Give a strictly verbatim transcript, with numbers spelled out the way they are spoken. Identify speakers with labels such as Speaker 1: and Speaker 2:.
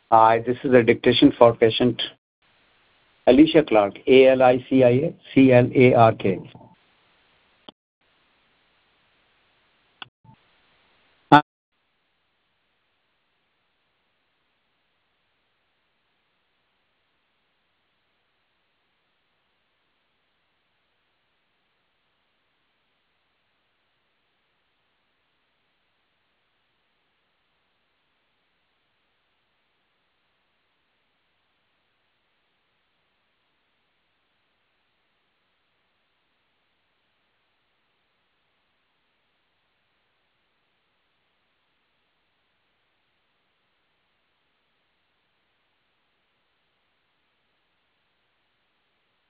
Speaker 1: Hi, this is a dictation for patient Alicia Clark, A L I C I A C L A R K.